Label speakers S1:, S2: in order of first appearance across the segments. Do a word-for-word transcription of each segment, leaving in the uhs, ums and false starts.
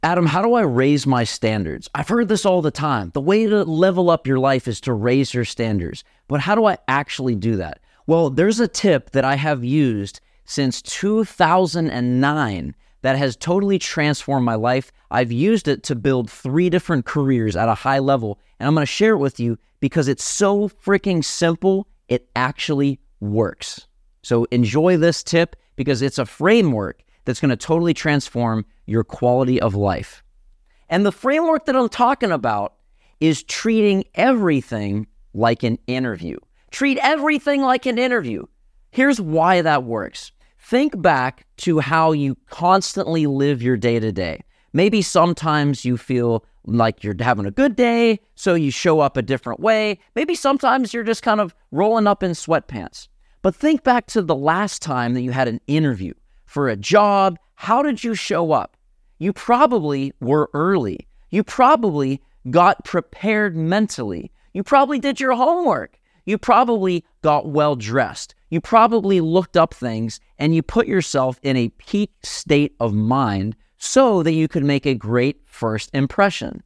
S1: Adam, how do I raise my standards? I've heard this all the time. The way to level up your life is to raise your standards. But how do I actually do that? Well, there's a tip that I have used since two thousand nine that has totally transformed my life. I've used it to build three different careers at a high level, and I'm going to share it with you because it's so freaking simple, it actually works. So enjoy this tip because it's a framework that's going to totally transform your quality of life. And the framework that I'm talking about is treating everything like an interview. Treat everything like an interview. Here's why that works. Think back to how you constantly live your day-to-day. Maybe sometimes you feel like you're having a good day, so you show up a different way. Maybe sometimes you're just kind of rolling up in sweatpants. But think back to the last time that you had an interview for a job. How did you show up? You probably were early. You probably got prepared mentally. You probably did your homework. You probably got well dressed. You probably looked up things and you put yourself in a peak state of mind so that you could make a great first impression.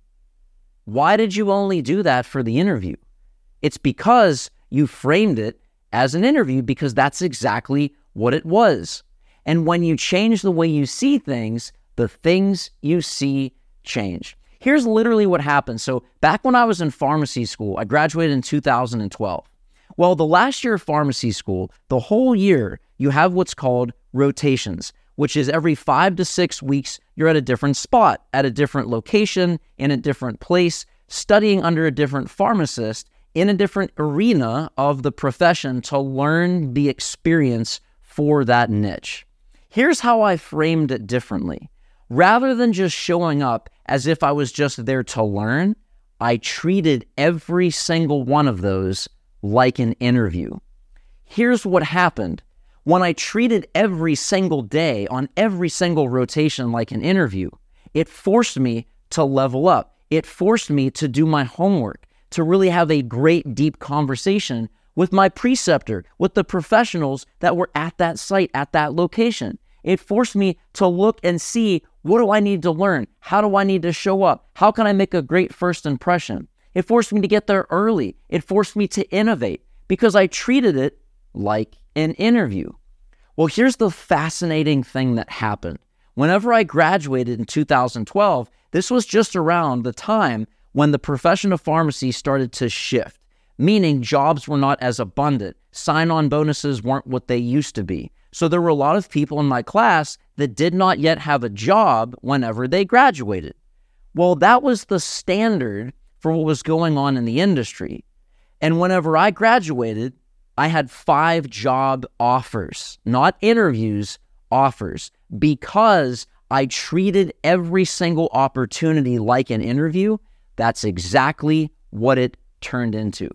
S1: Why did you only do that for the interview? It's because you framed it as an interview because that's exactly what it was. And when you change the way you see things, the things you see change. Here's literally what happened. So back when I was in pharmacy school, I graduated in two thousand twelve. Well, the last year of pharmacy school, the whole year, you have what's called rotations, which is every five to six weeks, you're at a different spot, at a different location, in a different place, studying under a different pharmacist, in a different arena of the profession to learn the experience for that niche. Here's how I framed it differently. Rather than just showing up as if I was just there to learn, I treated every single one of those like an interview. Here's what happened. When I treated every single day on every single rotation like an interview, it forced me to level up. It forced me to do my homework, to really have a great, deep conversation with my preceptor, with the professionals that were at that site, at that location. It forced me to look and see, what do I need to learn? How do I need to show up? How can I make a great first impression? It forced me to get there early. It forced me to innovate because I treated it like an interview. Well, here's the fascinating thing that happened. Whenever I graduated in two thousand twelve, this was just around the time when the profession of pharmacy started to shift, meaning jobs were not as abundant. Sign-on bonuses weren't what they used to be. So there were a lot of people in my class that did not yet have a job whenever they graduated. Well, that was the standard for what was going on in the industry. And whenever I graduated, I had five job offers, not interviews, offers, because I treated every single opportunity like an interview. That's exactly what it turned into.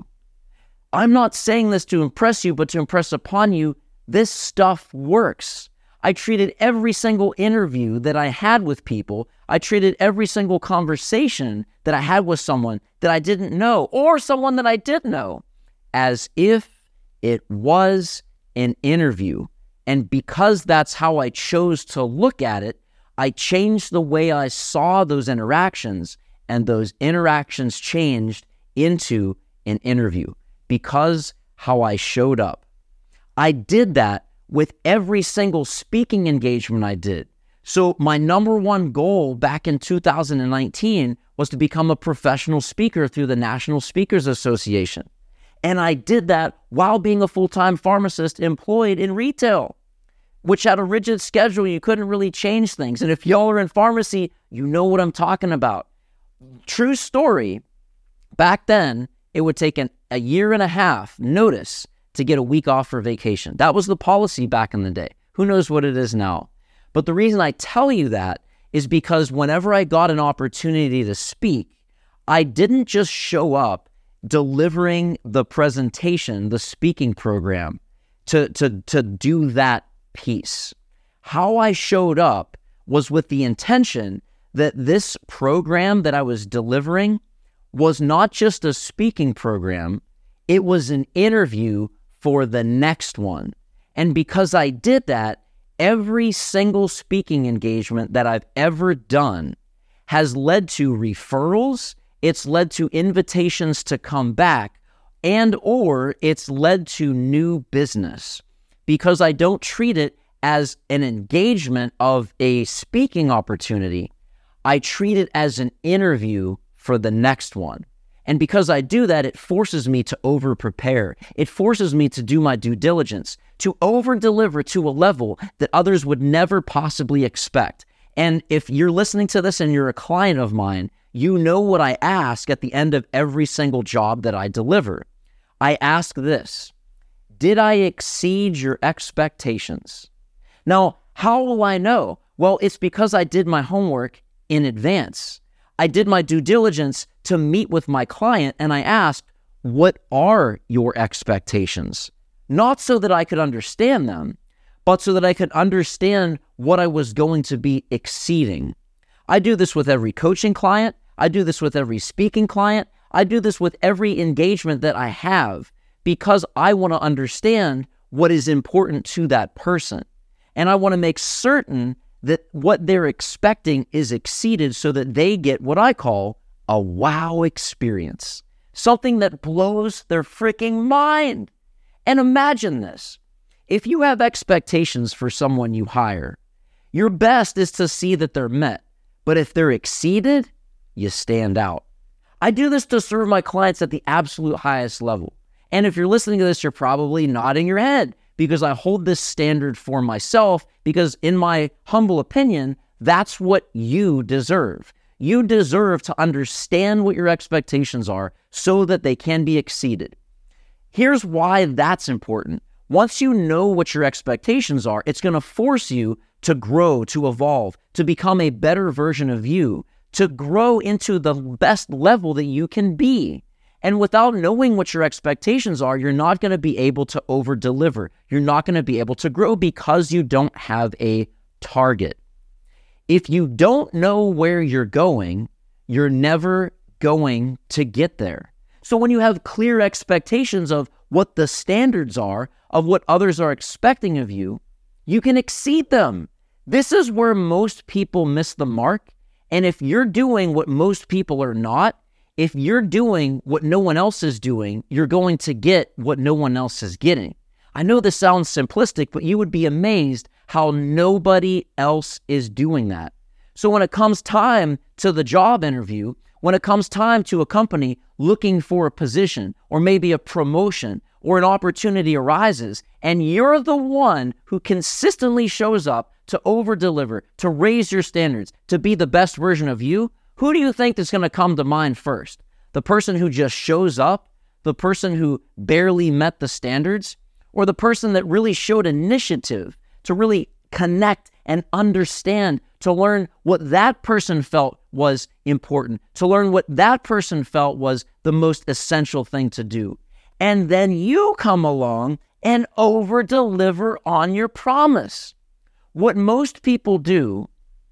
S1: I'm not saying this to impress you, but to impress upon you, this stuff works. I treated every single interview that I had with people, I treated every single conversation that I had with someone that I didn't know or someone that I did know as if it was an interview. And because that's how I chose to look at it, I changed the way I saw those interactions, and those interactions changed into an interview because how I showed up. I did that with every single speaking engagement I did. So my number one goal back in two thousand nineteen was to become a professional speaker through the National Speakers Association. And I did that while being a full-time pharmacist employed in retail, which had a rigid schedule. You couldn't really change things. And if y'all are in pharmacy, you know what I'm talking about. True story, back then, it would take an, a year and a half notice to get a week off for vacation. That was the policy back in the day. Who knows what it is now? But the reason I tell you that is because whenever I got an opportunity to speak, I didn't just show up delivering the presentation, the speaking program, to, to, to do that piece. How I showed up was with the intention that this program that I was delivering was not just a speaking program, it was an interview for the next one. And because I did that, every single speaking engagement that I've ever done has led to referrals, it's led to invitations to come back, and or it's led to new business, because I don't treat it as an engagement of a speaking opportunity. I treat it as an interview for the next one. And because I do that, it forces me to over-prepare. It forces me to do my due diligence, to over-deliver to a level that others would never possibly expect. And if you're listening to this and you're a client of mine, you know what I ask at the end of every single job that I deliver. I ask this: did I exceed your expectations? Now, how will I know? Well, it's because I did my homework in advance. I did my due diligence to meet with my client, and I asked, what are your expectations? Not so that I could understand them, but so that I could understand what I was going to be exceeding. I do this with every coaching client. I do this with every speaking client. I do this with every engagement that I have, because I want to understand what is important to that person. And I want to make certain that what they're expecting is exceeded so that they get what I call a wow experience, something that blows their freaking mind. And imagine this: if you have expectations for someone you hire, your best is to see that they're met. But if they're exceeded, you stand out. I do this to serve my clients at the absolute highest level. And if you're listening to this, you're probably nodding your head, because I hold this standard for myself, because in my humble opinion, that's what you deserve. You deserve to understand what your expectations are so that they can be exceeded. Here's why that's important. Once you know what your expectations are, it's going to force you to grow, to evolve, to become a better version of you, to grow into the best level that you can be. And without knowing what your expectations are, you're not going to be able to over-deliver. You're not going to be able to grow because you don't have a target. If you don't know where you're going, you're never going to get there. So when you have clear expectations of what the standards are, of what others are expecting of you, you can exceed them. This is where most people miss the mark. And if you're doing what most people are not, if you're doing what no one else is doing, you're going to get what no one else is getting. I know this sounds simplistic, but you would be amazed how nobody else is doing that. So when it comes time to the job interview, when it comes time to a company looking for a position or maybe a promotion or an opportunity arises, and you're the one who consistently shows up to over-deliver, to raise your standards, to be the best version of you, who do you think is going to come to mind first? The person who just shows up? The person who barely met the standards? Or the person that really showed initiative to really connect and understand, to learn what that person felt was important, to learn what that person felt was the most essential thing to do? And then you come along and over-deliver on your promise. What most people do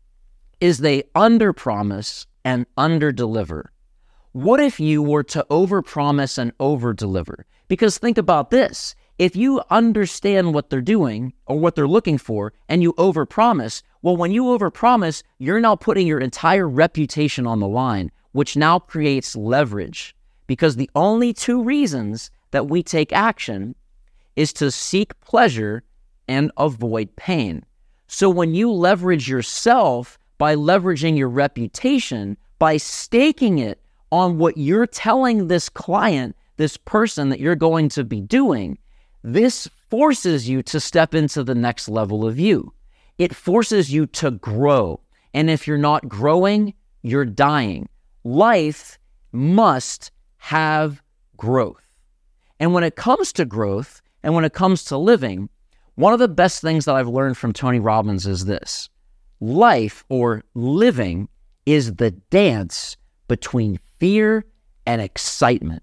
S1: is they under-promise and under-deliver. What if you were to over-promise and over-deliver? Because think about this. If you understand what they're doing or what they're looking for and you over-promise, well, when you over-promise, you're now putting your entire reputation on the line, which now creates leverage. Because the only two reasons that we take action is to seek pleasure and avoid pain. So when you leverage yourself by leveraging your reputation, by staking it on what you're telling this client, this person that you're going to be doing, this forces you to step into the next level of you. It forces you to grow. And if you're not growing, you're dying. Life must have growth. And when it comes to growth, and when it comes to living, one of the best things that I've learned from Tony Robbins is this: life, or living, is the dance between fear and excitement.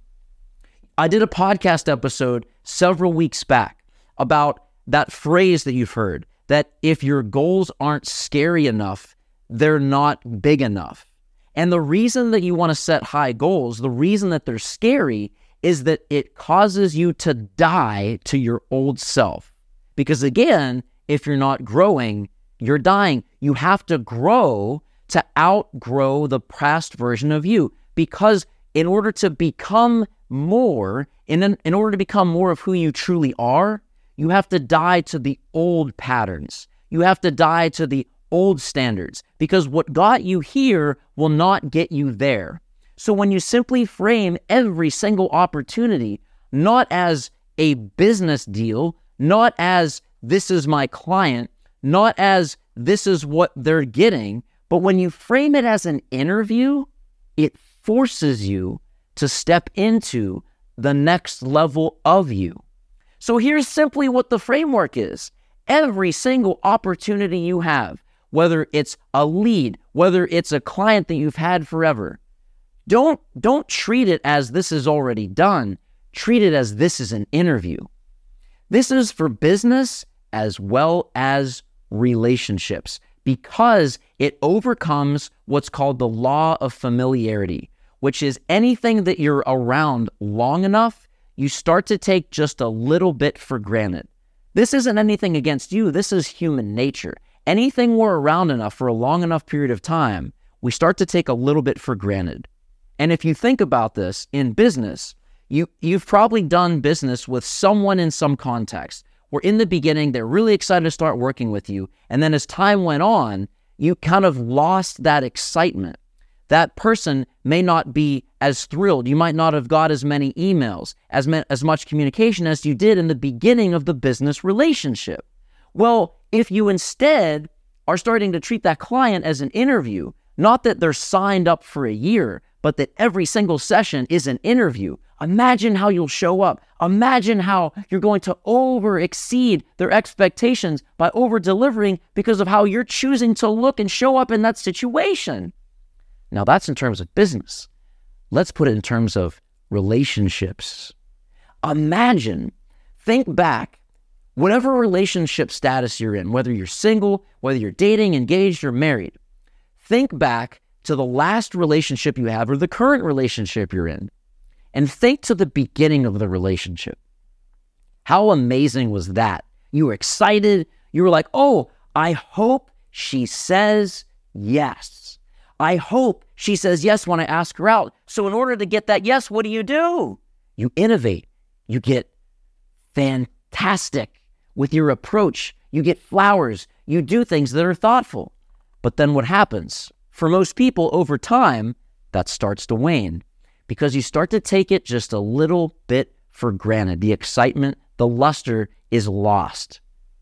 S1: I did a podcast episode several weeks back about that phrase that you've heard, that if your goals aren't scary enough, they're not big enough. And the reason that you want to set high goals, the reason that they're scary, is that it causes you to die to your old self. Because again, if you're not growing, you're dying. You have to grow to outgrow the past version of you. Because in order to become more, in, in order to become more of who you truly are, you have to die to the old patterns. You have to die to the old standards, because what got you here will not get you there. So when you simply frame every single opportunity not as a business deal, not as this is my client, not as this is what they're getting, but when you frame it as an interview, it forces you to step into the next level of you. So here's simply what the framework is. Every single opportunity you have, whether it's a lead, whether it's a client that you've had forever, don't, don't treat it as this is already done. Treat it as this is an interview. This is for business as well as relationships, because it overcomes what's called the law of familiarity, which is anything that you're around long enough, you start to take just a little bit for granted. This isn't anything against you. This is human nature. Anything we're around enough for a long enough period of time, we start to take a little bit for granted. And if you think about this in business, you, you've probably done business with someone in some context where in the beginning, they're really excited to start working with you. And then as time went on, you kind of lost that excitement. That person may not be as thrilled. You might not have got as many emails, as, me- as much communication as you did in the beginning of the business relationship. Well, if you instead are starting to treat that client as an interview, not that they're signed up for a year, but that every single session is an interview, imagine how you'll show up. Imagine how you're going to over exceed their expectations by over delivering because of how you're choosing to look and show up in that situation. Now that's in terms of business. Let's put it in terms of relationships. Imagine, think back, whatever relationship status you're in, whether you're single, whether you're dating, engaged, or married, think back to the last relationship you have or the current relationship you're in, and think to the beginning of the relationship. How amazing was that? You were excited. You were like, oh, I hope she says yes. I hope she says yes when I ask her out. So in order to get that yes, what do you do? You innovate. You get fantastic with your approach. You get flowers. You do things that are thoughtful. But then what happens? For most people, over time, that starts to wane because you start to take it just a little bit for granted. The excitement, the luster is lost.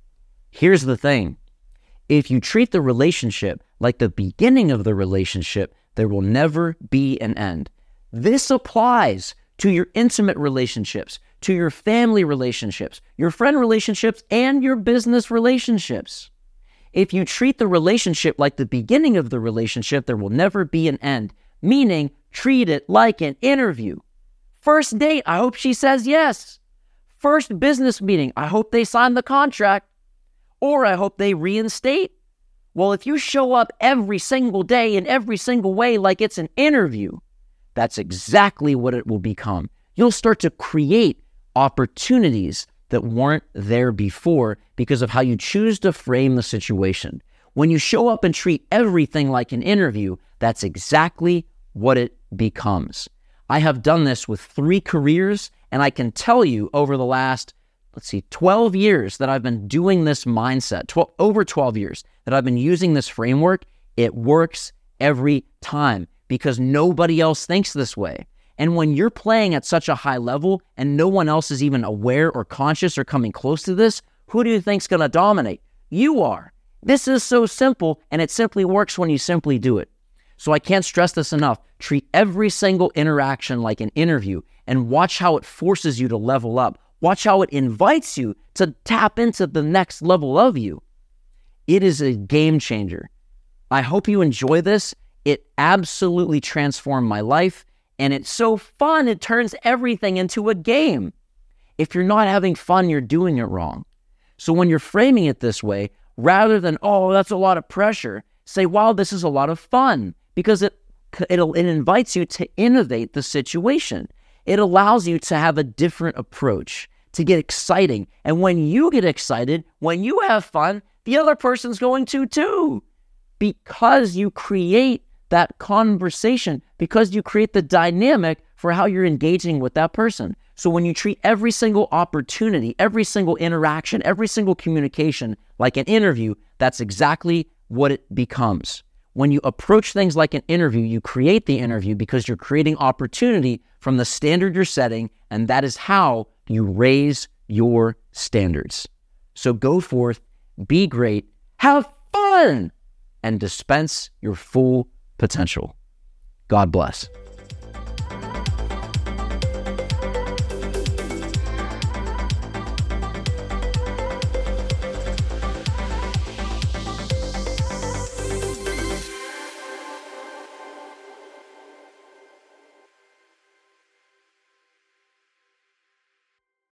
S1: Here's the thing. If you treat the relationship like the beginning of the relationship, there will never be an end. This applies to your intimate relationships, to your family relationships, your friend relationships, and your business relationships. If you treat the relationship like the beginning of the relationship, there will never be an end, meaning treat it like an interview. First date, I hope she says yes. First business meeting, I hope they sign the contract. Or I hope they reinstate. Well, if you show up every single day in every single way like it's an interview, that's exactly what it will become. You'll start to create opportunities that weren't there before because of how you choose to frame the situation. When you show up and treat everything like an interview, that's exactly what it becomes. I have done this with three careers, and I can tell you over the last let's see, twelve years that I've been doing this mindset, twelve, over twelve years that I've been using this framework, it works every time because nobody else thinks this way. And when you're playing at such a high level and no one else is even aware or conscious or coming close to this, who do you think's going to dominate? You are. This is so simple, and it simply works when you simply do it. So I can't stress this enough. Treat every single interaction like an interview and watch how it forces you to level up. Watch how it invites you to tap into the next level of you. It is a game changer. I hope you enjoy this. It absolutely transformed my life, and it's so fun, it turns everything into a game. If you're not having fun, you're doing it wrong. So when you're framing it this way, rather than, oh, that's a lot of pressure, say, wow, this is a lot of fun, because it, it'll, it invites you to innovate the situation. It allows you to have a different approach, to get exciting. And when you get excited, when you have fun, the other person's going to too. because you create that conversation, because you create the dynamic for how you're engaging with that person. So when you treat every single opportunity, every single interaction, every single communication like an interview, that's exactly what it becomes. When you approach things like an interview, you create the interview because you're creating opportunity from the standard you're setting, and that is how you raise your standards. So go forth, be great, have fun, and dispense your full potential. God bless.